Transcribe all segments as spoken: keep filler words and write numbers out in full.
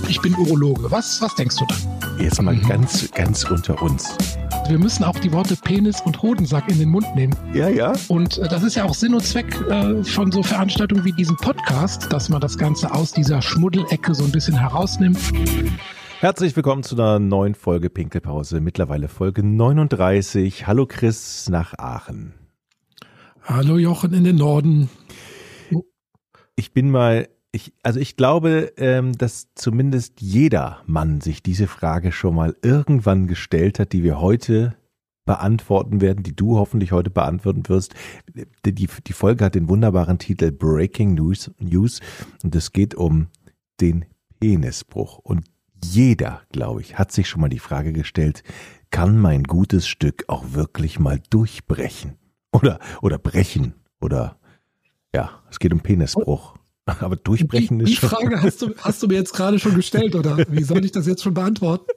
ich bin Urologe. Was, was denkst du dann? Jetzt mal ganz, ganz unter uns. Wir müssen auch die Worte Penis und Hodensack in den Mund nehmen. Ja, ja. Und äh, das ist ja auch Sinn und Zweck äh, von so Veranstaltungen wie diesem Podcast, dass man das Ganze aus dieser Schmuddelecke so ein bisschen herausnimmt. Herzlich willkommen zu einer neuen Folge Pinkelpause, mittlerweile Folge neununddreißig. Hallo Chris nach Aachen. Hallo Jochen in den Norden. Ich bin mal, ich, also ich glaube, ähm, dass zumindest jeder Mann sich diese Frage schon mal irgendwann gestellt hat, die wir heute beantworten werden, die du hoffentlich heute beantworten wirst. Die, die, die Folge hat den wunderbaren Titel Breaking News, News und es geht um den Penisbruch. Und jeder, glaube ich, hat sich schon mal die Frage gestellt, kann mein gutes Stück auch wirklich mal durchbrechen? Oder, oder brechen? Oder, ja, es geht um Penisbruch. Aber durchbrechen die, ist die schon... Die Frage hast du, hast du mir jetzt gerade schon gestellt, oder wie soll ich das jetzt schon beantworten?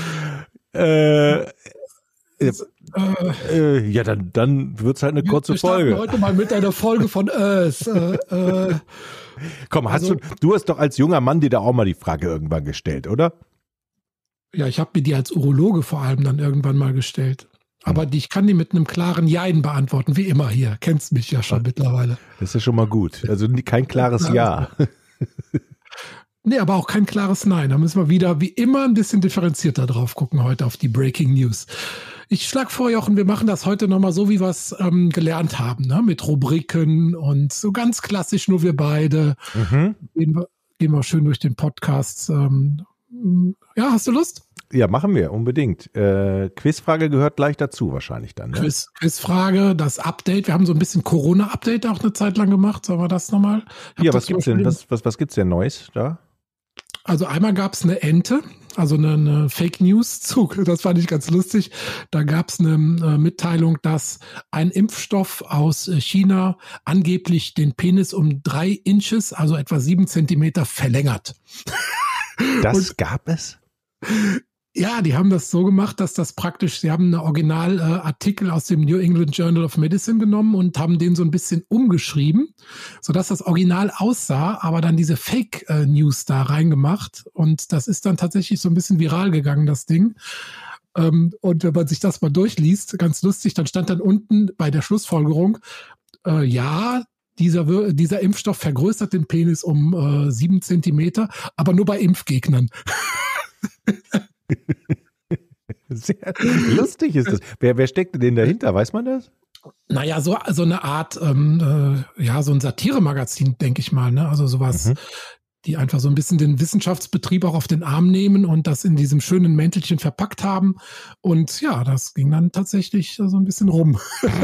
Äh... Das, äh, äh, ja, dann, dann wird's halt eine wir, kurze wir starten Folge. heute mal mit einer Folge von Ös. Äh, äh, Komm, hast also, du, du hast doch als junger Mann dir da auch mal die Frage irgendwann gestellt, oder? Ja, ich habe mir die als Urologe vor allem dann irgendwann mal gestellt. Aber die, ich kann die mit einem klaren Jein beantworten, wie immer hier. Kennst mich ja schon mittlerweile. Das ist ja schon mal gut. Also kein klares Ja. Nee, aber auch kein klares Nein. Da müssen wir wieder wie immer ein bisschen differenzierter drauf gucken heute auf die Breaking News. Ich schlage vor, Jochen, wir machen das heute nochmal so, wie wir es ähm, gelernt haben, ne? Mit Rubriken und so ganz klassisch nur wir beide. Mhm. Gehen wir, gehen wir schön durch den Podcast. Ähm, ja, hast du Lust? Ja, machen wir, unbedingt. Äh, Quizfrage gehört gleich dazu wahrscheinlich dann. Ne? Quiz, Quizfrage, das Update. Wir haben so ein bisschen Corona-Update auch eine Zeit lang gemacht. Sollen wir das nochmal? Ja, was gibt's denn, was, was, was gibt's denn Neues da? Also einmal gab es eine Ente, also eine, eine Fake-News-Zug, das fand ich ganz lustig. Da gab es eine äh, Mitteilung, dass ein Impfstoff aus China angeblich den Penis um drei Inches, also etwa sieben Zentimeter, verlängert. Das Und, gab es? Ja, die haben das so gemacht, dass das praktisch, sie haben einen Originalartikel äh, aus dem New England Journal of Medicine genommen und haben den so ein bisschen umgeschrieben, sodass das Original aussah, aber dann diese Fake äh, News da reingemacht. Und das ist dann tatsächlich so ein bisschen viral gegangen, das Ding. Ähm, und wenn man sich das mal durchliest, ganz lustig, dann stand dann unten bei der Schlussfolgerung, äh, ja, dieser, dieser Impfstoff vergrößert den Penis um äh, sieben Zentimeter, aber nur bei Impfgegnern. Sehr lustig ist das. Wer, wer steckt denn dahinter? Weiß man das? Naja, so, so eine Art, ähm, äh, ja, so ein Satiremagazin, denke ich mal, ne? Also sowas, mhm. die einfach so ein bisschen den Wissenschaftsbetrieb auch auf den Arm nehmen und das in diesem schönen Mäntelchen verpackt haben. Und ja, das ging dann tatsächlich so ein bisschen rum.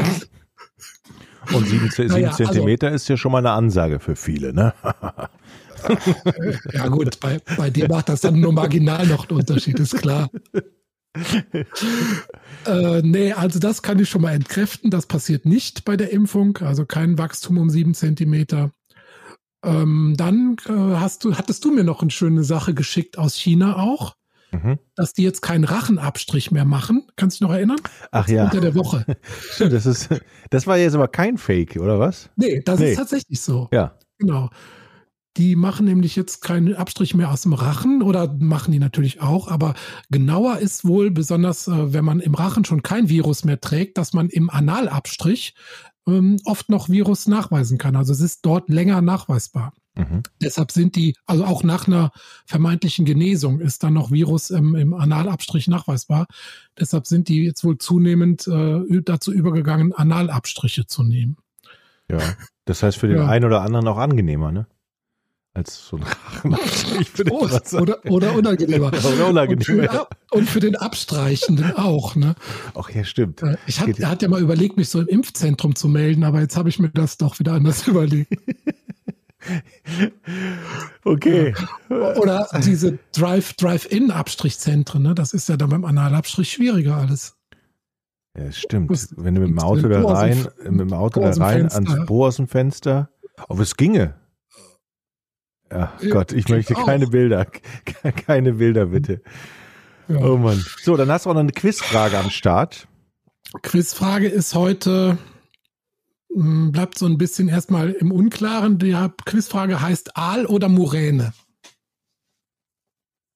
Und sieben, sieben naja, Zentimeter also, ist ja schon mal eine Ansage für viele, ne? Ja gut, bei, bei dir macht das dann nur marginal noch einen Unterschied, ist klar. äh, nee, also das kann ich schon mal entkräften, das passiert nicht bei der Impfung, also kein Wachstum um sieben Zentimeter. Ähm, dann äh, hast du, hattest du mir noch eine schöne Sache geschickt aus China auch, mhm. dass die jetzt keinen Rachenabstrich mehr machen. Kannst du dich noch erinnern? Ach ja. Unter der Woche. Stimmt, das ist, das war jetzt aber kein Fake, oder was? Nee, das nee. ist tatsächlich so. Ja. Genau. Die machen nämlich jetzt keinen Abstrich mehr aus dem Rachen oder machen die natürlich auch, aber genauer ist wohl, besonders äh, wenn man im Rachen schon kein Virus mehr trägt, dass man im Analabstrich ähm, oft noch Virus nachweisen kann. Also es ist dort länger nachweisbar. Mhm. Deshalb sind die, also auch nach einer vermeintlichen Genesung ist dann noch Virus im, im Analabstrich nachweisbar. Deshalb sind die jetzt wohl zunehmend äh, dazu übergegangen, Analabstriche zu nehmen. Ja, das heißt für den ja. einen oder anderen auch angenehmer, ne? Als so ein Rachenabstrich für den oh, oder, oder unangenehmer. oder unangenehmer. Und für, den, und für den Abstreichenden auch, ne? Ach ja, stimmt. Ich hatte hat ja mal überlegt, mich so im Impfzentrum zu melden, aber jetzt habe ich mir das doch wieder anders überlegt. Okay. Oder diese Drive, Drive-In-Abstrichzentren, ne? Das ist ja dann beim Analabstrich schwieriger alles. Ja, das stimmt. Wenn du mit dem Auto da rein, mit dem Auto da rein ans Bohr aus dem Fenster, ob es ginge. Ja, ja, Gott, ich möchte keine auch. Bilder. Keine Bilder, bitte. Ja. Oh Mann. So, dann hast du auch noch eine Quizfrage am Start. Quizfrage ist heute, bleibt so ein bisschen erstmal im Unklaren. Die Quizfrage heißt Aal oder Muräne?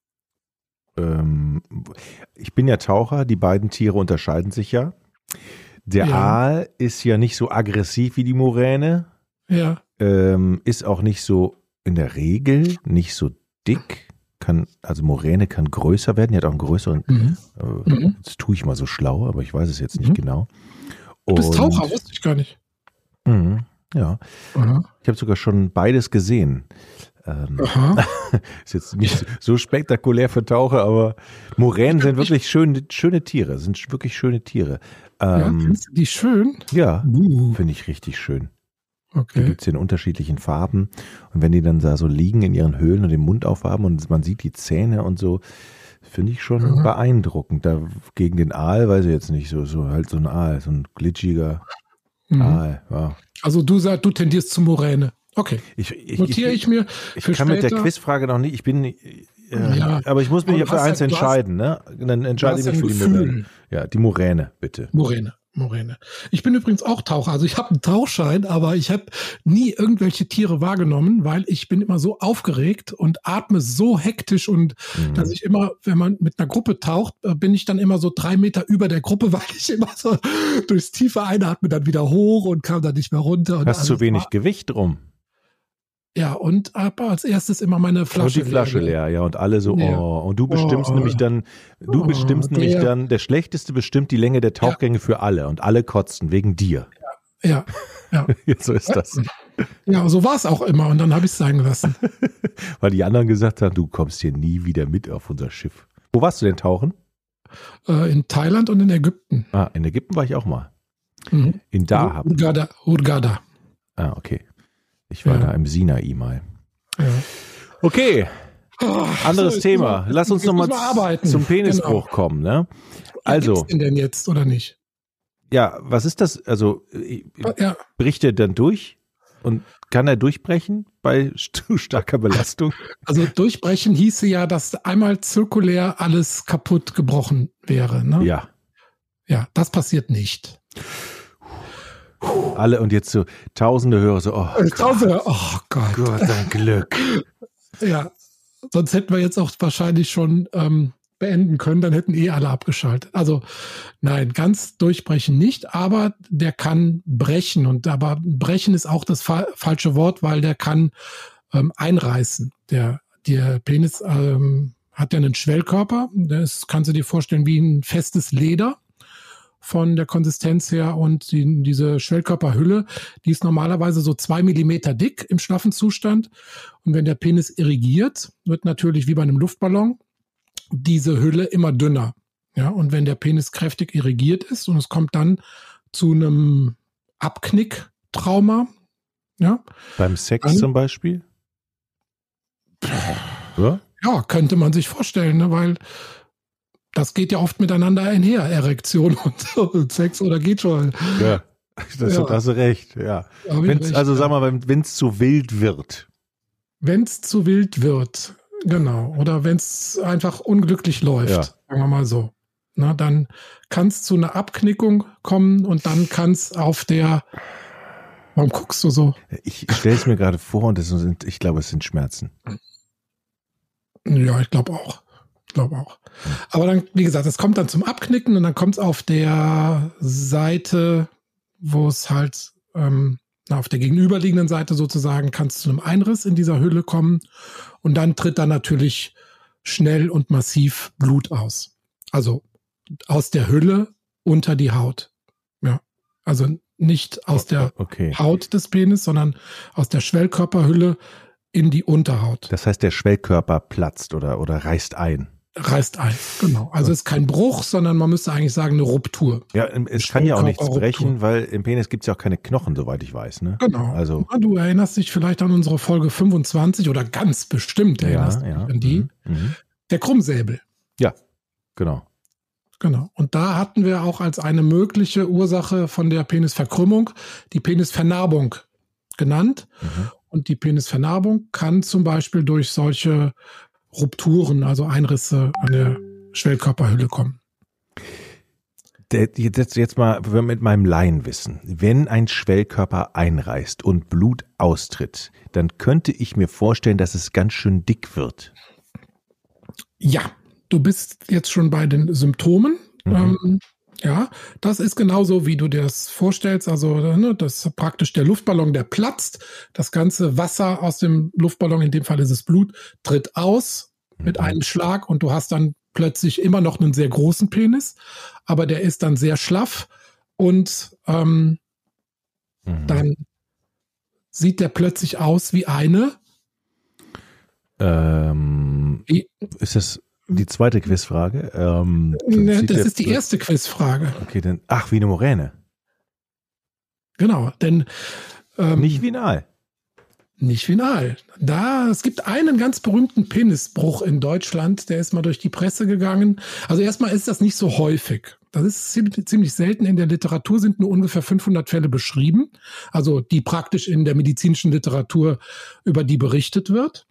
ähm, ich bin ja Taucher, die beiden Tiere unterscheiden sich ja. Der Ja. Aal ist ja nicht so aggressiv wie die Moräne, Ja. ähm, ist auch nicht so, in der Regel nicht so dick, kann, also Moräne kann größer werden, die hat auch einen größeren, Mhm. äh, Mhm. das tue ich mal so schlau, aber ich weiß es jetzt nicht Mhm. genau. Du bist Und- Taucher, wusste ich gar nicht. Mhm, ja, Aha. ich habe sogar schon beides gesehen. Ähm, Aha. ist jetzt nicht so spektakulär für Taucher, aber Moränen sind wirklich schöne, schöne Tiere, sind wirklich schöne Tiere. Ja, Ähm, findest du die schön? ja, Uh, finde ich richtig schön. Die okay. gibt es in unterschiedlichen Farben. Und wenn die dann da so liegen in ihren Höhlen und den Mund aufhaben und man sieht die Zähne und so, finde ich schon Mhm. beeindruckend. Da gegen den Aal, weiß ich jetzt nicht, so, so halt so ein Aal, so ein glitschiger Mhm. Aal. Ja. Also du sagst, du tendierst zu Moräne. Okay. Ich, ich, Notiere ich, mir Ich für kann mit der später. Quizfrage noch nicht, ich bin, äh, Ja. aber ich muss mich Aber ja du für hast eins ja- du hast- entscheiden, ne? Dann Du entscheide hast ich ja mich ein für die Moräne. Gefühl. Ja, die Moräne, bitte. Moräne, Moräne. Ich bin übrigens auch Taucher. Also ich habe einen Tauchschein, aber ich habe nie irgendwelche Tiere wahrgenommen, weil ich bin immer so aufgeregt und atme so hektisch und Mhm. dass ich immer, wenn man mit einer Gruppe taucht, äh, bin ich dann immer so drei Meter über der Gruppe, weil ich immer so durchs tiefe Einatmen dann wieder hoch und kam dann nicht mehr runter. Und Hast zu alles wenig war- Gewicht drum. Ja, und habe als erstes immer meine Flasche Und die Flasche leer. leer, ja, und alle so, Ja. oh, und du bestimmst Oh. nämlich dann, du Oh, bestimmst nämlich der- dann, der Schlechteste bestimmt die Länge der Tauchgänge für alle und alle kotzen wegen dir. Ja, ja. So ist das. Ja, so war es auch immer und dann habe ich es sein gelassen. Weil die anderen gesagt haben, du kommst hier nie wieder mit auf unser Schiff. Wo warst du denn tauchen? Äh, in Thailand und in Ägypten. Ah, in Ägypten war ich auch mal. Mhm. In Dahab. Hurghada. Hurghada. Ah, okay. Ich war Ja. da im Sinai mal. Ja. Okay, Oh, anderes so, jetzt Thema. müssen wir- Lass uns jetzt nochmal müssen wir arbeiten. zum Penisbruch Genau. kommen, ne? Ja, Also, gibt's den denn jetzt oder nicht? ja, was ist das? Also, äh, Ja, bricht er dann durch? Und kann er durchbrechen bei zu starker Belastung? also durchbrechen hieße ja, dass einmal zirkulär alles kaputt gebrochen wäre. Ne? Ja. Ja, das passiert nicht. Alle und jetzt so tausende Hörer so, oh Äh, Gott, Tausende, oh Gott. Gott, ein Glück. Ja, sonst hätten wir jetzt auch wahrscheinlich schon ähm, beenden können, dann hätten eh alle abgeschaltet. Also nein, ganz durchbrechen nicht, aber der kann brechen. Und aber brechen ist auch das fa falsche Wort, weil der kann ähm, einreißen. Der, der Penis ähm, hat ja einen Schwellkörper. Das kannst du dir vorstellen wie ein festes Leder von der Konsistenz her. Und die, diese Schwellkörperhülle, die ist normalerweise so zwei Millimeter dick im schlaffen Zustand. Und wenn der Penis irrigiert, wird natürlich wie bei einem Luftballon diese Hülle immer dünner. Ja, und wenn der Penis kräftig irrigiert ist und es kommt dann zu einem Abknicktrauma, ja, Beim Sex Dann- zum Beispiel? Ja? ja, könnte man sich vorstellen, ne, weil das geht ja oft miteinander einher, Erektion und, und Sex oder geht schon. Ja. Das Ja. hast du recht, ja. Hab ich Wenn's, recht, also ja. sag mal, wenn es zu wild wird. Wenn es zu wild wird, genau, oder wenn es einfach unglücklich läuft, Ja. sagen wir mal so, na, dann kann es zu einer Abknickung kommen und dann kann es auf der, warum guckst du so? Ich stelle es mir gerade vor und das sind, ich glaube, es sind Schmerzen. Ja, ich glaube auch. Ich glaube auch. Aber dann, wie gesagt, es kommt dann zum Abknicken und dann kommt es auf der Seite, wo es halt, ähm, na, auf der gegenüberliegenden Seite sozusagen, kann es zu einem Einriss in dieser Hülle kommen und dann tritt dann natürlich schnell und massiv Blut aus. Also aus der Hülle unter die Haut. Ja. Also nicht aus der Okay. Haut des Penis, sondern aus der Schwellkörperhülle in die Unterhaut. Das heißt, der Schwellkörper platzt oder, oder reißt ein. Reißt ein, genau. Also es ist kein Bruch, sondern man müsste eigentlich sagen eine Ruptur. Ja, es kann ja auch nichts Schwellkörperruptur. brechen, weil im Penis gibt es ja auch keine Knochen, soweit ich weiß. Ne? Genau. Also, Ja, du erinnerst dich vielleicht an unsere Folge fünfundzwanzig oder ganz bestimmt ja, erinnerst du ja. dich an die. Mhm. Mhm. Der Krummsäbel. Ja, genau. Genau. Und da hatten wir auch als eine mögliche Ursache von der Penisverkrümmung die Penisvernarbung genannt. Mhm. Und die Penisvernarbung kann zum Beispiel durch solche Rupturen, also Einrisse an der Schwellkörperhülle kommen. Der, jetzt, jetzt mal mit meinem Laienwissen. Wenn ein Schwellkörper einreißt und Blut austritt, dann könnte ich mir vorstellen, dass es ganz schön dick wird. Ja, du bist jetzt schon bei den Symptomen. Mhm. Ähm, ja, das ist genauso, wie du dir das vorstellst. Also, ne, das ist praktisch der Luftballon, der platzt. Das ganze Wasser aus dem Luftballon, in dem Fall ist es Blut, tritt aus mhm. mit einem Schlag und du hast dann plötzlich immer noch einen sehr großen Penis, aber der ist dann sehr schlaff und ähm, mhm. dann sieht der plötzlich aus wie eine. Ähm, wie? Ist das die zweite Quizfrage? Ähm, ne, das ist die erste Quizfrage. Okay, dann, ach, wie eine Moräne. Genau, denn ähm, nicht final. Nicht final. Da, es gibt einen ganz berühmten Penisbruch in Deutschland, der ist mal durch die Presse gegangen. Also erstmal ist das nicht so häufig. Das ist ziemlich, ziemlich selten. In der Literatur sind nur ungefähr fünfhundert Fälle beschrieben. Also die praktisch in der medizinischen Literatur, über die berichtet wird.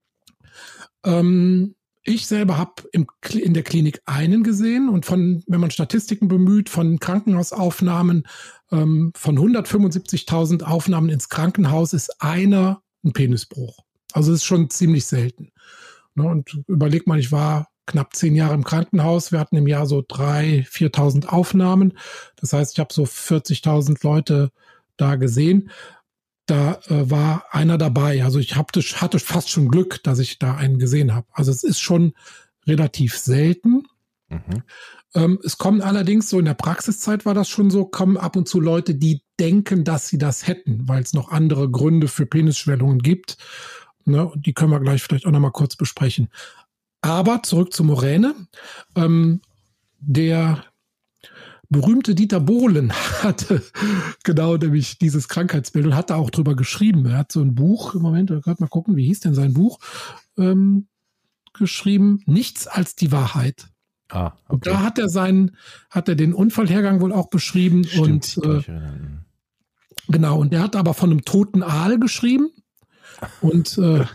Ähm, ich selber habe in der Klinik einen gesehen und von, wenn man Statistiken bemüht, von Krankenhausaufnahmen, ähm, von hundertfünfundsiebzigtausend Aufnahmen ins Krankenhaus ist einer ein Penisbruch. Also es ist schon ziemlich selten. Ne, und überleg mal, ich war knapp zehn Jahre im Krankenhaus. Wir hatten im Jahr so dreitausend, viertausend Aufnahmen. Das heißt, ich habe so vierzigtausend Leute da gesehen. Da äh, war einer dabei. Also ich hab, hatte fast schon Glück, dass ich da einen gesehen habe. Also es ist schon relativ selten. Mhm. Ähm, es kommen allerdings, so in der Praxiszeit war das schon so, kommen ab und zu Leute, die denken, dass sie das hätten, weil es noch andere Gründe für Penisschwellungen gibt. Ne, und die können wir gleich vielleicht auch noch mal kurz besprechen. Aber zurück zu Moräne. Ähm, der berühmte Dieter Bohlen hatte genau nämlich dieses Krankheitsbild und hatte auch drüber geschrieben. Er hat so ein Buch, im Moment, wir können mal gucken, wie hieß denn sein Buch, ähm, geschrieben, Nichts als die Wahrheit. Ah, okay. Und da hat er seinen, hat er den Unfallhergang wohl auch beschrieben. Stimmt, und äh, genau, und der hat aber von einem toten Aal geschrieben. Und äh,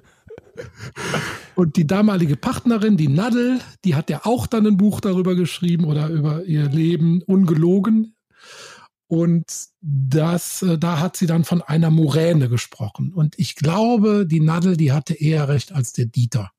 Und die damalige Partnerin, die Nadel, die hat ja auch dann ein Buch darüber geschrieben oder über ihr Leben ungelogen. Und das, da hat sie dann von einer Moräne gesprochen. Und ich glaube, die Nadel, die hatte eher recht als der Dieter.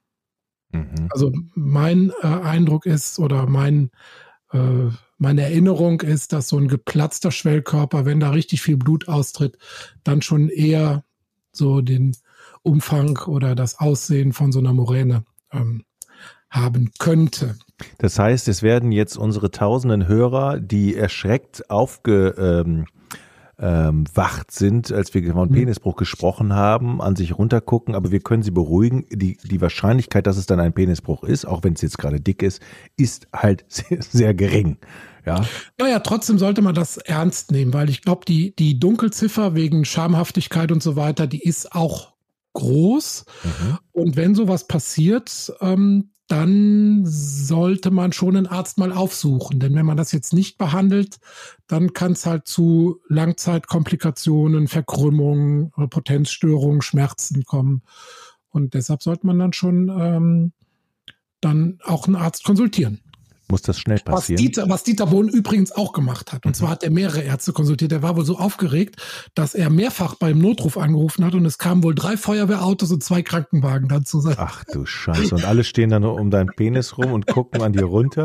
Mhm. Also mein äh, Eindruck ist oder mein, äh, meine Erinnerung ist, dass so ein geplatzter Schwellkörper, wenn da richtig viel Blut austritt, dann schon eher so den Umfang oder das Aussehen von so einer Moräne ähm, haben könnte. Das heißt, es werden jetzt unsere tausenden Hörer, die erschreckt aufgewacht ähm, ähm, sind, als wir von Penisbruch gesprochen haben, an sich runtergucken, aber wir können sie beruhigen. Die, die Wahrscheinlichkeit, dass es dann ein Penisbruch ist, auch wenn es jetzt gerade dick ist, ist halt sehr, sehr gering. Ja. Naja, trotzdem sollte man das ernst nehmen, weil ich glaube, die, die Dunkelziffer wegen Schamhaftigkeit und so weiter, die ist auch groß. Mhm. Und wenn sowas passiert, ähm, dann sollte man schon einen Arzt mal aufsuchen. Denn wenn man das jetzt nicht behandelt, dann kann es halt zu Langzeitkomplikationen, Verkrümmungen, Potenzstörungen, Schmerzen kommen. Und deshalb sollte man dann schon ähm, dann auch einen Arzt konsultieren. Muss das schnell passieren? Was Dieter, was Dieter Bohlen übrigens auch gemacht hat. Und mhm. zwar hat er mehrere Ärzte konsultiert. Er war wohl so aufgeregt, dass er mehrfach beim Notruf angerufen hat und es kamen wohl drei Feuerwehrautos und zwei Krankenwagen dazu. Ach du Scheiße. Und alle stehen dann nur um deinen Penis rum und gucken an dir runter?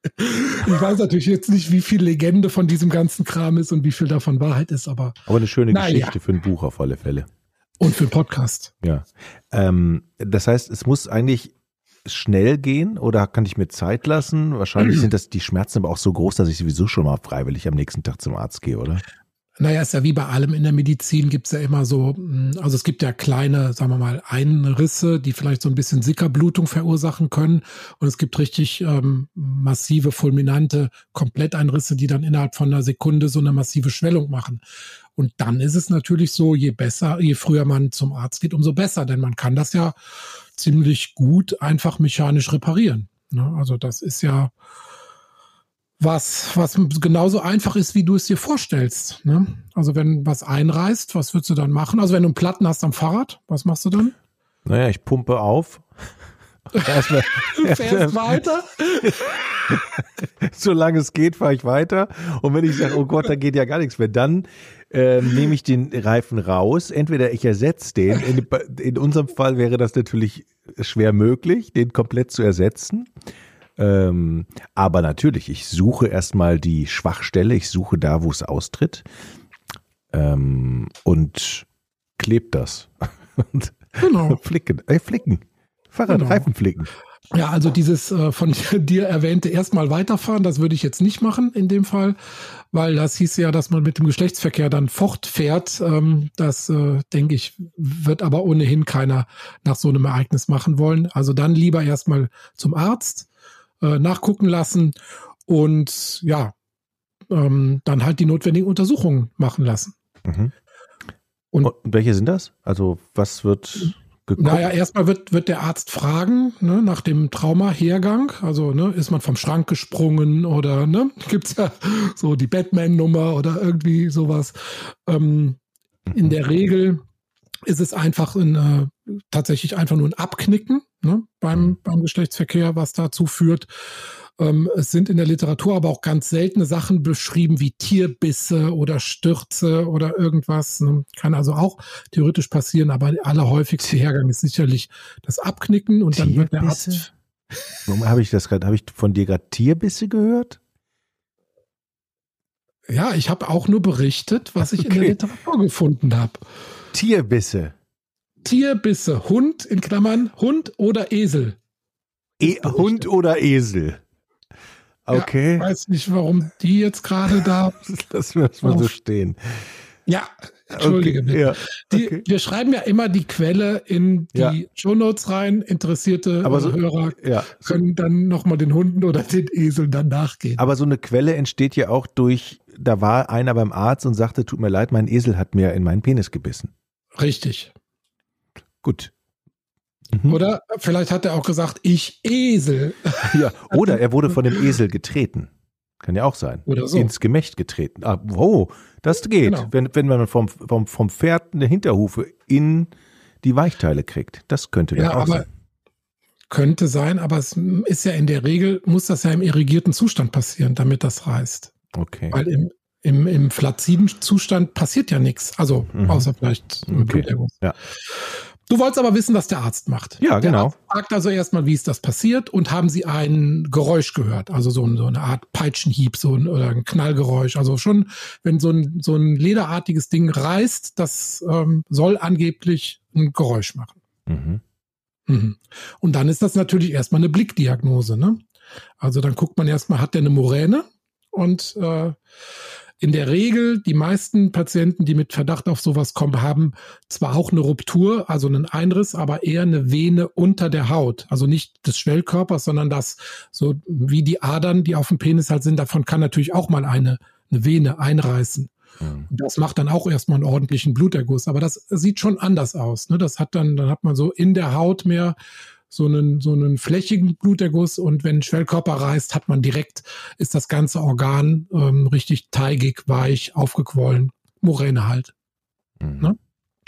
Ich weiß natürlich jetzt nicht, wie viel Legende von diesem ganzen Kram ist und wie viel davon Wahrheit ist, aber... Aber eine schöne Geschichte ja. für ein Buch auf alle Fälle. Und für einen Podcast. Ja. Ähm, das heißt, es muss eigentlich schnell gehen oder kann ich mir Zeit lassen? Wahrscheinlich sind das die Schmerzen aber auch so groß, dass ich sowieso schon mal freiwillig am nächsten Tag zum Arzt gehe, oder? Naja, ist ja wie bei allem in der Medizin, gibt's ja immer so, also es gibt ja kleine, sagen wir mal, Einrisse, die vielleicht so ein bisschen Sickerblutung verursachen können. Und es gibt richtig ähm, massive, fulminante Kompletteinrisse, die dann innerhalb von einer Sekunde so eine massive Schwellung machen. Und dann ist es natürlich so, je besser, je früher man zum Arzt geht, umso besser. Denn man kann das ja ziemlich gut einfach mechanisch reparieren. Ne? Also das ist ja was, was genauso einfach ist, wie du es dir vorstellst. Ne? Also wenn was einreißt, was würdest du dann machen? Also wenn du einen Platten hast am Fahrrad, was machst du dann? Naja, ich pumpe auf Erstmal, Du fährst weiter. Solange es geht, fahre ich weiter. Und wenn ich sage, oh Gott, da geht ja gar nichts mehr, dann äh, nehme ich den Reifen raus. Entweder ich ersetze den. In, in unserem Fall wäre das natürlich schwer möglich, den komplett zu ersetzen. Ähm, aber natürlich, ich suche erstmal die Schwachstelle. Ich suche da, wo es austritt. Ähm, und klebe das. Und Genau. flicken. Äh, flicken. Fahrrad, Genau. Reifen flicken. Ja, also dieses äh, von dir erwähnte erstmal weiterfahren, das würde ich jetzt nicht machen in dem Fall, weil das hieß ja, dass man mit dem Geschlechtsverkehr dann fortfährt. Ähm, das, äh, denke ich, wird aber ohnehin keiner nach so einem Ereignis machen wollen. Also dann lieber erstmal zum Arzt, äh, nachgucken lassen und ja, ähm, dann halt die notwendigen Untersuchungen machen lassen. Mhm. Und, Und welche sind das? Also was wird geguckt? Naja, erstmal wird, wird der Arzt fragen, ne, nach dem Traumahergang. Also, ne, ist man vom Schrank gesprungen oder, ne, gibt's ja so die Batman-Nummer oder irgendwie sowas. Ähm, in der Regel ist es einfach ein, äh, tatsächlich einfach nur ein Abknicken, ne, beim, beim Geschlechtsverkehr, was dazu führt. Ähm, es sind in der Literatur aber auch ganz seltene Sachen beschrieben wie Tierbisse oder Stürze oder irgendwas. Ne? Kann also auch theoretisch passieren, aber der allerhäufigste Hergang ist sicherlich das Abknicken und dann wird der Arzt. Warum habe ich das gerade? Habe ich von dir gerade Tierbisse gehört? Ja, ich habe auch nur berichtet, was ich okay. in der Literatur gefunden habe. Tierbisse. Tierbisse. Hund in Klammern Hund oder Esel. E- Hund oder Esel. Okay. Ich ja, weiß nicht, warum die jetzt gerade da. Lassen wir das mal so stehen. Ja, entschuldige okay, bitte. Ja, okay. Die, wir schreiben ja immer die Quelle in die ja. Shownotes rein. Interessierte aber so, Hörer ja, so, können dann nochmal den Hunden oder den Eseln dann nachgehen. Aber so eine Quelle entsteht ja auch durch, da war einer beim Arzt und sagte, tut mir leid, mein Esel hat mir in meinen Penis gebissen. Richtig. Gut. Mhm. Oder vielleicht hat er auch gesagt, ich Esel. Ja, oder er wurde von dem Esel getreten. Kann ja auch sein. Oder so. Ins Gemächt getreten. Ah, oh, das geht. Genau. Wenn, wenn man vom, vom, vom Pferd eine Hinterhufe in die Weichteile kriegt. Das könnte ja auch sein. Könnte sein, aber es ist ja in der Regel, muss das ja im irrigierten Zustand passieren, damit das reißt. Okay. Weil im, im, im flaziden Zustand passiert ja nichts. Also, mhm. außer vielleicht ein okay. Bluterguss. Ja. Du wolltest aber wissen, was der Arzt macht. Ja, der genau. Arzt fragt also erstmal, wie ist das passiert und haben Sie ein Geräusch gehört? Also so, so eine Art Peitschenhieb so ein, oder ein Knallgeräusch. Also schon, wenn so ein, so ein lederartiges Ding reißt, das ähm, soll angeblich ein Geräusch machen. Mhm. Mhm. Und dann ist das natürlich erstmal eine Blickdiagnose. Ne? Also dann guckt man erstmal, hat der eine Moräne? Und äh, in der Regel, die meisten Patienten, die mit Verdacht auf sowas kommen, haben zwar auch eine Ruptur, also einen Einriss, aber eher eine Vene unter der Haut. Also nicht des Schwellkörpers, sondern das, so wie die Adern, die auf dem Penis halt sind, davon kann natürlich auch mal eine, eine Vene einreißen. Mhm. Und das macht dann auch erstmal einen ordentlichen Bluterguss. Aber das sieht schon anders aus. Ne? Das hat dann, dann hat man so in der Haut mehr so einen, so einen flächigen Bluterguss und wenn ein Schwellkörper reißt, hat man direkt, ist das ganze Organ ähm, richtig teigig, weich, aufgequollen. Moräne halt. Mhm. Ne?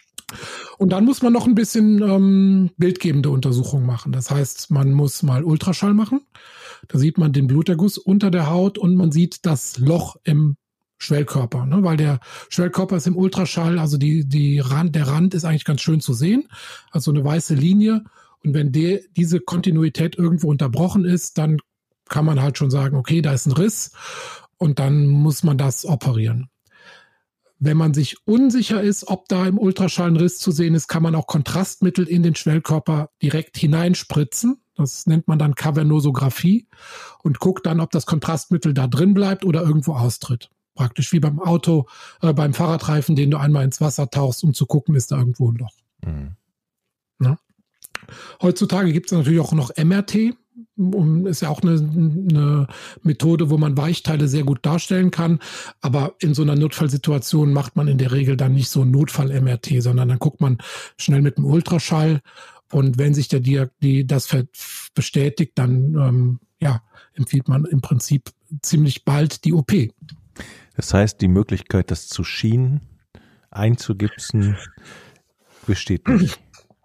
Und dann muss man noch ein bisschen ähm, bildgebende Untersuchungen machen. Das heißt, man muss mal Ultraschall machen. Da sieht man den Bluterguss unter der Haut und man sieht das Loch im Schwellkörper, ne? Weil der Schwellkörper ist im Ultraschall, also die, die Rand, der Rand ist eigentlich ganz schön zu sehen, also eine weiße Linie. Und wenn die, diese Kontinuität irgendwo unterbrochen ist, dann kann man halt schon sagen, okay, da ist ein Riss und dann muss man das operieren. Wenn man sich unsicher ist, ob da im Ultraschall ein Riss zu sehen ist, kann man auch Kontrastmittel in den Schwellkörper direkt hineinspritzen. Das nennt man dann Kavernosographie und guckt dann, ob das Kontrastmittel da drin bleibt oder irgendwo austritt. Praktisch wie beim Auto, äh, beim Fahrradreifen, den du einmal ins Wasser tauchst, um zu gucken, ist da irgendwo ein Loch. Mhm. Ja. Heutzutage gibt es natürlich auch noch M R T. Ist ja auch eine, eine Methode, wo man Weichteile sehr gut darstellen kann. Aber in so einer Notfallsituation macht man in der Regel dann nicht so ein Notfall-M R T, sondern dann guckt man schnell mit dem Ultraschall. Und wenn sich der die, die das bestätigt, dann ähm, ja, empfiehlt man im Prinzip ziemlich bald die O P. Das heißt, die Möglichkeit, das zu schienen, einzugipsen, besteht nicht.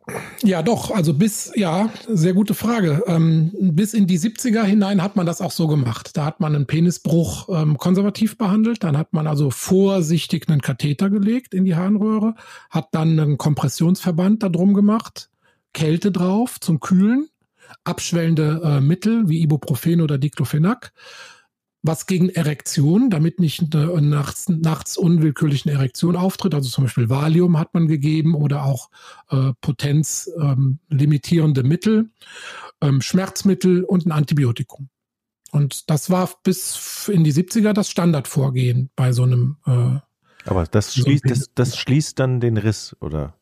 Ja, doch, also bis, ja, sehr gute Frage. Ähm, bis in die siebziger hinein hat man das auch so gemacht. Da hat man einen Penisbruch ähm, konservativ behandelt, dann hat man also vorsichtig einen Katheter gelegt in die Harnröhre, hat dann einen Kompressionsverband da drum gemacht, Kälte drauf zum Kühlen, abschwellende äh, Mittel wie Ibuprofen oder Diclofenac, was gegen Erektion, damit nicht eine, nachts, nachts unwillkürlich eine Erektion auftritt. Also zum Beispiel Valium hat man gegeben oder auch äh, potenzlimitierende ähm, Mittel, ähm, Schmerzmittel und ein Antibiotikum. Und das war bis in die siebziger das Standardvorgehen bei so einem äh, Aber das schließt, das, das schließt dann den Riss, oder?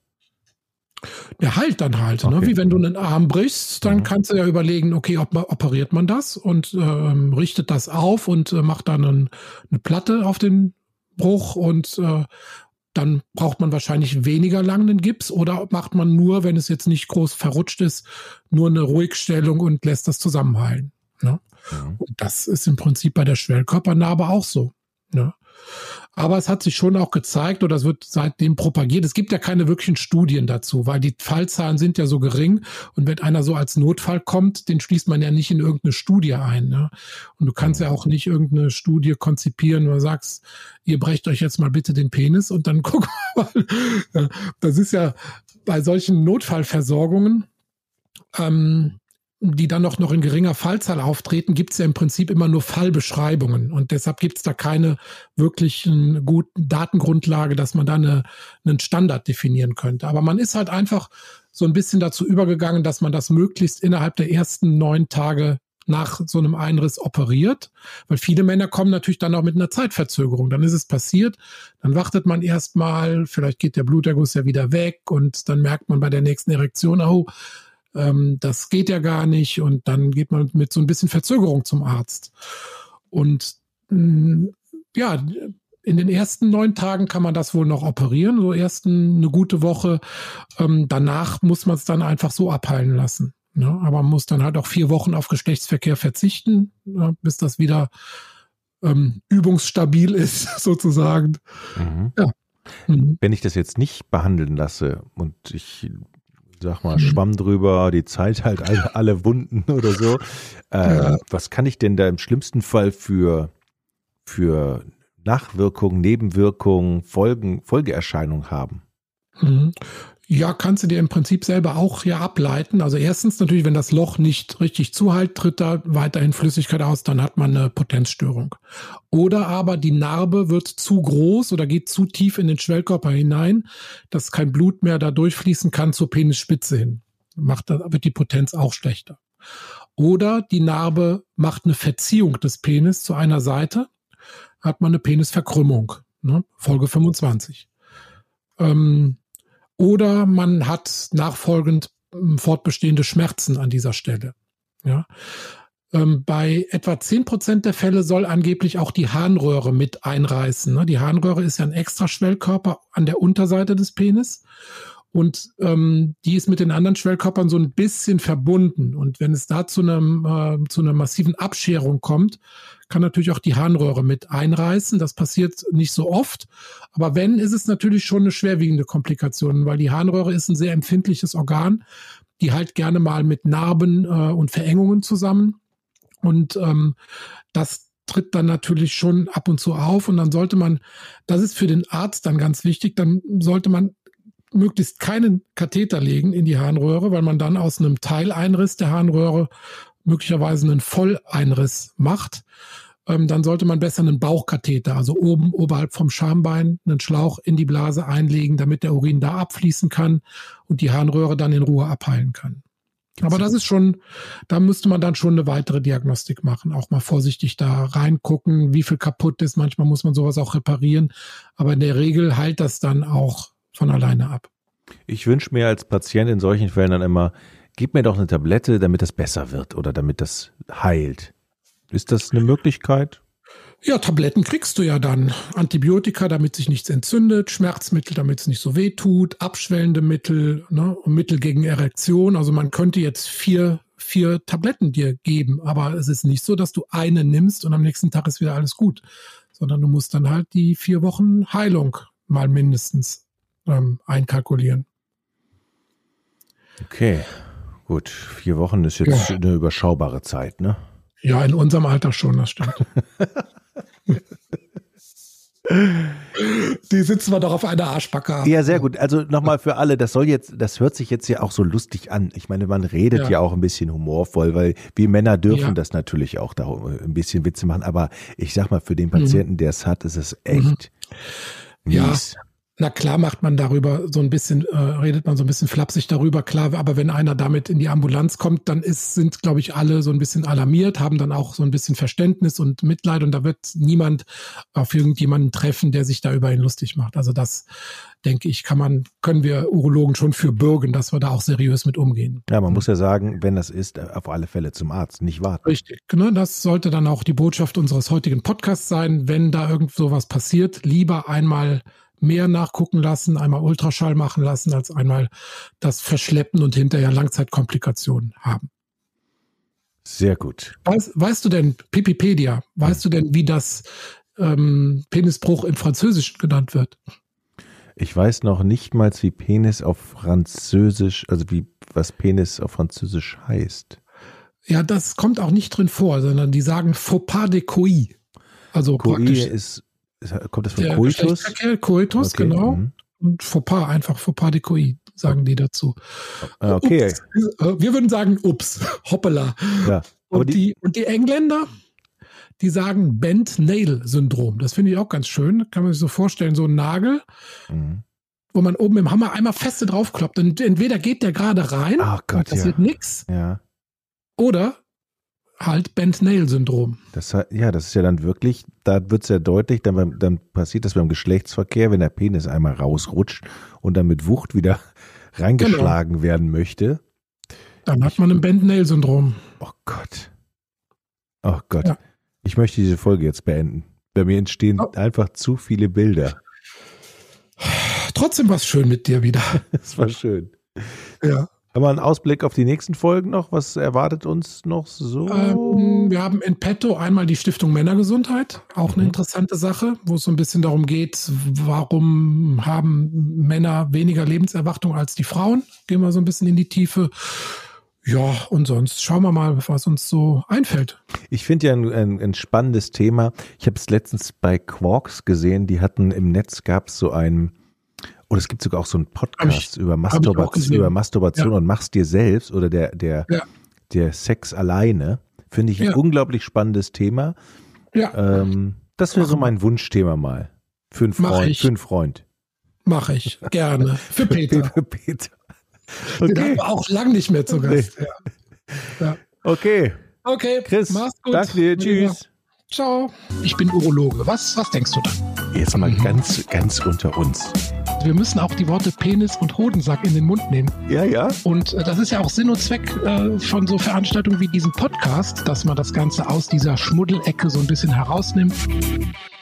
Der heilt dann halt, okay. ne? Wie wenn du einen Arm brichst, dann mhm. kannst du ja überlegen, okay, ob man, operiert man das und ähm, richtet das auf und äh, macht dann einen, eine Platte auf den Bruch und äh, dann braucht man wahrscheinlich weniger lang den Gips oder macht man nur, wenn es jetzt nicht groß verrutscht ist, nur eine Ruhigstellung und lässt das zusammenheilen. Ne? Mhm. Und das ist im Prinzip bei der Schwellkörpernarbe auch so. Ne? Aber es hat sich schon auch gezeigt, oder es wird seitdem propagiert. Es gibt ja keine wirklichen Studien dazu, weil die Fallzahlen sind ja so gering. Und wenn einer so als Notfall kommt, den schließt man ja nicht in irgendeine Studie ein. Ne? Und du kannst ja auch nicht irgendeine Studie konzipieren, wo du sagst, ihr brecht euch jetzt mal bitte den Penis und dann gucken wir mal. Das ist ja bei solchen Notfallversorgungen, ähm, die dann auch noch in geringer Fallzahl auftreten, gibt es ja im Prinzip immer nur Fallbeschreibungen. Und deshalb gibt es da keine wirklichen guten Datengrundlage, dass man da eine, einen Standard definieren könnte. Aber man ist halt einfach so ein bisschen dazu übergegangen, dass man das möglichst innerhalb der ersten neun Tage nach so einem Einriss operiert. Weil viele Männer kommen natürlich dann auch mit einer Zeitverzögerung. Dann ist es passiert, dann wartet man erstmal, vielleicht geht der Bluterguss ja wieder weg und dann merkt man bei der nächsten Erektion, oh, das geht ja gar nicht und dann geht man mit so ein bisschen Verzögerung zum Arzt. Und ja, in den ersten neun Tagen kann man das wohl noch operieren, so ersten eine gute Woche. Danach muss man es dann einfach so abheilen lassen. Aber man muss dann halt auch vier Wochen auf Geschlechtsverkehr verzichten, bis das wieder übungsstabil ist, sozusagen. Mhm. Ja. Mhm. Wenn ich das jetzt nicht behandeln lasse und ich sag mal, Schwamm drüber, die Zeit halt alle, alle Wunden oder so. Äh, ja. Was kann ich denn da im schlimmsten Fall für, für Nachwirkungen, Nebenwirkungen, Folgen, Folgeerscheinungen haben? Ja, kannst du dir im Prinzip selber auch ja ableiten. Also erstens natürlich, wenn das Loch nicht richtig zuhält, tritt da weiterhin Flüssigkeit aus, dann hat man eine Potenzstörung. Oder aber die Narbe wird zu groß oder geht zu tief in den Schwellkörper hinein, dass kein Blut mehr da durchfließen kann zur Penisspitze hin. Macht, da wird die Potenz auch schlechter. Oder die Narbe macht eine Verziehung des Penis zu einer Seite, hat man eine Penisverkrümmung, ne? Folge fünfundzwanzig. Ähm, Oder man hat nachfolgend fortbestehende Schmerzen an dieser Stelle. Ja. Ähm, bei etwa zehn Prozent der Fälle soll angeblich auch die Harnröhre mit einreißen. Ne? Die Harnröhre ist ja ein extra Schwellkörper an der Unterseite des Penis und ähm, die ist mit den anderen Schwellkörpern so ein bisschen verbunden. Und wenn es da zu, einem, äh, zu einer massiven Abscherung kommt, kann natürlich auch die Harnröhre mit einreißen. Das passiert nicht so oft. Aber wenn, ist es natürlich schon eine schwerwiegende Komplikation, weil die Harnröhre ist ein sehr empfindliches Organ. Die halt gerne mal mit Narben äh, und Verengungen zusammen. Und ähm, das tritt dann natürlich schon ab und zu auf. Und dann sollte man, das ist für den Arzt dann ganz wichtig, dann sollte man möglichst keinen Katheter legen in die Harnröhre, weil man dann aus einem Teileinriss der Harnröhre möglicherweise einen Volleinriss macht. Ähm, dann sollte man besser einen Bauchkatheter, also oben oberhalb vom Schambein, einen Schlauch in die Blase einlegen, damit der Urin da abfließen kann und die Harnröhre dann in Ruhe abheilen kann. Aber das ist schon, da müsste man dann schon eine weitere Diagnostik machen, auch mal vorsichtig da reingucken, wie viel kaputt ist. Manchmal muss man sowas auch reparieren, aber in der Regel heilt das dann auch von alleine ab. Ich wünsche mir als Patient in solchen Fällen dann immer, gib mir doch eine Tablette, damit das besser wird oder damit das heilt. Ist das eine Möglichkeit? Ja, Tabletten kriegst du ja dann. Antibiotika, damit sich nichts entzündet, Schmerzmittel, damit es nicht so weh tut, abschwellende Mittel, ne, und Mittel gegen Erektion. Also man könnte jetzt vier, vier Tabletten dir geben, aber es ist nicht so, dass du eine nimmst und am nächsten Tag ist wieder alles gut, sondern du musst dann halt die vier Wochen Heilung mal mindestens ähm, einkalkulieren. Okay, gut. Vier Wochen ist jetzt ja. eine überschaubare Zeit, ne? Ja, in unserem Alter schon, das stimmt. Die sitzen wir doch auf einer Arschbacke. Ja, sehr gut. Also nochmal für alle, das soll jetzt, das hört sich jetzt ja auch so lustig an. Ich meine, man redet ja, ja auch ein bisschen humorvoll, weil wir Männer dürfen ja. das natürlich auch da ein bisschen Witze machen. Aber ich sag mal, für den Patienten, mhm. der es hat, ist es echt mhm. mies. Ja. Na klar macht man darüber so ein bisschen, äh, redet man so ein bisschen flapsig darüber, klar, aber wenn einer damit in die Ambulanz kommt, dann ist, sind, glaube ich, alle so ein bisschen alarmiert, haben dann auch so ein bisschen Verständnis und Mitleid und da wird niemand auf irgendjemanden treffen, der sich da über ihn lustig macht. Also das, denke ich, kann man, können wir Urologen schon für bürgen, dass wir da auch seriös mit umgehen. Ja, man muss ja sagen, wenn das ist, auf alle Fälle zum Arzt, nicht warten. Richtig, ne, das sollte dann auch die Botschaft unseres heutigen Podcasts sein, wenn da irgend sowas passiert, lieber einmal mehr nachgucken lassen, einmal Ultraschall machen lassen, als einmal das verschleppen und hinterher Langzeitkomplikationen haben. Sehr gut. Weißt, weißt du denn, Pipipedia, weißt du denn, wie das ähm, Penisbruch im Französischen genannt wird? Ich weiß noch nicht mal, wie Penis auf Französisch, also wie was Penis auf Französisch heißt. Ja, das kommt auch nicht drin vor, sondern die sagen Faux pas de coït. Also Coït praktisch ist kommt das von der Coitus? Coitus, okay. Genau. Mhm. Und Fauxpas, einfach Fauxpas de coït, sagen die dazu. Okay. Ups. Wir würden sagen, ups, hoppala. Ja, und, die, die, und die Engländer, die sagen Bent-Nail-Syndrom. Das finde ich auch ganz schön. Kann man sich so vorstellen, so ein Nagel, mhm. wo man oben im Hammer einmal feste draufkloppt. Und entweder geht der gerade rein, oh Gott, passiert ja. nichts, ja. oder halt Bent-Nail-Syndrom. Das, ja, das ist ja dann wirklich, da wird es ja deutlich, dann, dann passiert das beim Geschlechtsverkehr, wenn der Penis einmal rausrutscht und dann mit Wucht wieder reingeschlagen genau. werden möchte. Dann hat man ein Bent-Nail-Syndrom. Oh Gott. Oh Gott. Ja. Ich möchte diese Folge jetzt beenden. Bei mir entstehen oh. einfach zu viele Bilder. Trotzdem war es schön mit dir wieder. Es war schön. Ja. Haben wir einen Ausblick auf die nächsten Folgen noch? Was erwartet uns noch so? Ähm, wir haben in petto einmal die Stiftung Männergesundheit, auch mhm. eine interessante Sache, wo es so ein bisschen darum geht, warum haben Männer weniger Lebenserwartung als die Frauen? Gehen wir so ein bisschen in die Tiefe. Ja, und sonst schauen wir mal, was uns so einfällt. Ich finde ja ein, ein, ein spannendes Thema. Ich habe es letztens bei Quarks gesehen, die hatten im Netz, gab es so ein Oder es gibt sogar auch so einen Podcast ich, über Masturbation, über Masturbation ja. und mach's dir selbst oder der, der, ja. der Sex alleine. Finde ich ein ja. unglaublich spannendes Thema. Ja. Ähm, das wäre so mein Wunschthema mal. Für einen Freund. Für einen Freund. Mache ich. Gerne. Für Peter. Für Peter. Okay. Den haben wir auch lang nicht mehr zu Gast. Nee. Ja. Ja. Okay. Okay. Chris, mach's gut. Danke dir. Tschüss. Ciao. Ich bin Urologe. Was, was denkst du da? Jetzt mal mhm. ganz, ganz unter uns. Wir müssen auch die Worte Penis und Hodensack in den Mund nehmen. Ja, ja. Und äh, das ist ja auch Sinn und Zweck äh, von so Veranstaltungen wie diesem Podcast, dass man das Ganze aus dieser Schmuddelecke so ein bisschen herausnimmt.